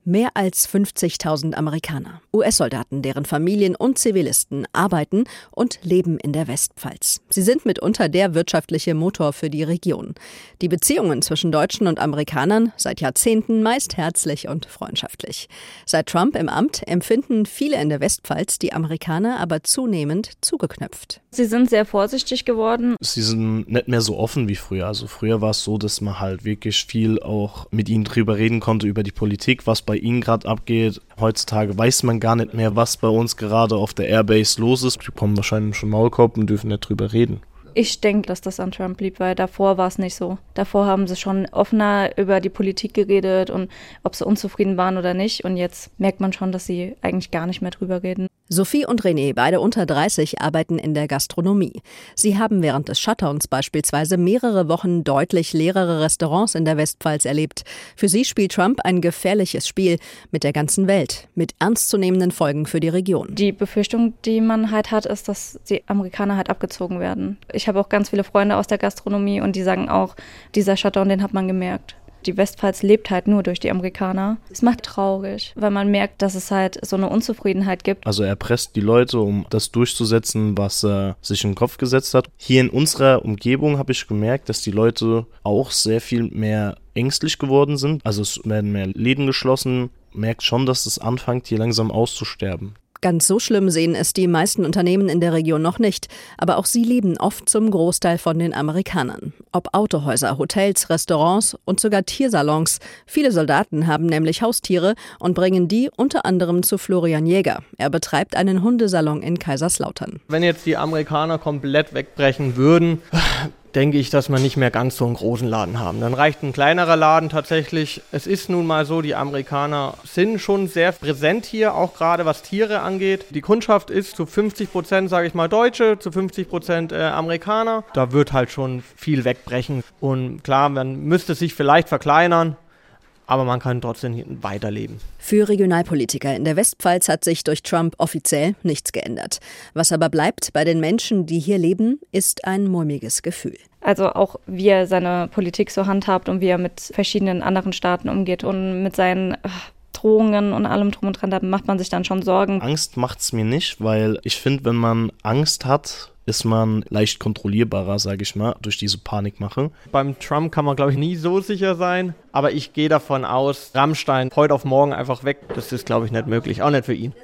Mehr als 50.000 Amerikaner, US-Soldaten, deren Familien und Zivilisten arbeiten und leben in der Westpfalz. Sie sind mitunter der wirtschaftliche Motor für die Region. Die Beziehungen zwischen Deutschen und Amerikanern seit Jahrzehnten meist herzlich und freundschaftlich. Seit Trump im Amt empfinden viele in der Westpfalz die Amerikaner aber zunehmend zugeknöpft. Sie sind sehr vorsichtig geworden. Sie sind nicht mehr so offen wie früher. Also früher war es so, dass man halt wirklich viel auch mit ihnen drüber reden konnte, über die Politik, was bei ihnen gerade abgeht. Heutzutage weiß man gar nicht mehr, was bei uns gerade auf der Airbase los ist. Die bekommen wahrscheinlich schon Maulkorb und dürfen nicht drüber reden. Ich denke, dass das an Trump liegt, weil davor war es nicht so. Davor haben sie schon offener über die Politik geredet und ob sie unzufrieden waren oder nicht. Und jetzt merkt man schon, dass sie eigentlich gar nicht mehr drüber reden. Sophie und René, beide unter 30, arbeiten in der Gastronomie. Sie haben während des Shutdowns beispielsweise mehrere Wochen deutlich leerere Restaurants in der Westpfalz erlebt. Für sie spielt Trump ein gefährliches Spiel mit der ganzen Welt, mit ernstzunehmenden Folgen für die Region. Die Befürchtung, die man halt hat, ist, dass die Amerikaner halt abgezogen werden. Ich habe auch ganz viele Freunde aus der Gastronomie und die sagen auch, dieser Shutdown, den hat man gemerkt. Die Westpfalz lebt halt nur durch die Amerikaner. Es macht traurig, weil man merkt, dass es halt so eine Unzufriedenheit gibt. Also er presst die Leute, um das durchzusetzen, was er sich in den Kopf gesetzt hat. Hier in unserer Umgebung habe ich gemerkt, dass die Leute auch sehr viel mehr ängstlich geworden sind. Also es werden mehr Läden geschlossen. Man merkt schon, dass es anfängt, hier langsam auszusterben. Ganz so schlimm sehen es die meisten Unternehmen in der Region noch nicht. Aber auch sie leben oft zum Großteil von den Amerikanern. Ob Autohäuser, Hotels, Restaurants und sogar Tiersalons. Viele Soldaten haben nämlich Haustiere und bringen die unter anderem zu Florian Jäger. Er betreibt einen Hundesalon in Kaiserslautern. Wenn jetzt die Amerikaner komplett wegbrechen würden, denke ich, dass wir nicht mehr ganz so einen großen Laden haben. Dann reicht ein kleinerer Laden tatsächlich. Es ist nun mal so, die Amerikaner sind schon sehr präsent hier, auch gerade was Tiere angeht. Die Kundschaft ist zu 50%, sage ich mal, Deutsche, zu 50% Amerikaner. Da wird halt schon viel wegbrechen. Und klar, man müsste sich vielleicht verkleinern, aber man kann trotzdem weiterleben. Für Regionalpolitiker in der Westpfalz hat sich durch Trump offiziell nichts geändert. Was aber bleibt bei den Menschen, die hier leben, ist ein mulmiges Gefühl. Also auch wie er seine Politik so handhabt und wie er mit verschiedenen anderen Staaten umgeht und mit seinen Drohungen und allem drum und dran, da macht man sich dann schon Sorgen. Angst macht's mir nicht, weil ich finde, wenn man Angst hat, ist man leicht kontrollierbarer, sage ich mal, durch diese Panikmache. Beim Trump kann man, glaube ich, nie so sicher sein. Aber ich gehe davon aus, Rammstein heute auf morgen einfach weg, das ist, glaube ich, nicht möglich. Auch nicht für ihn.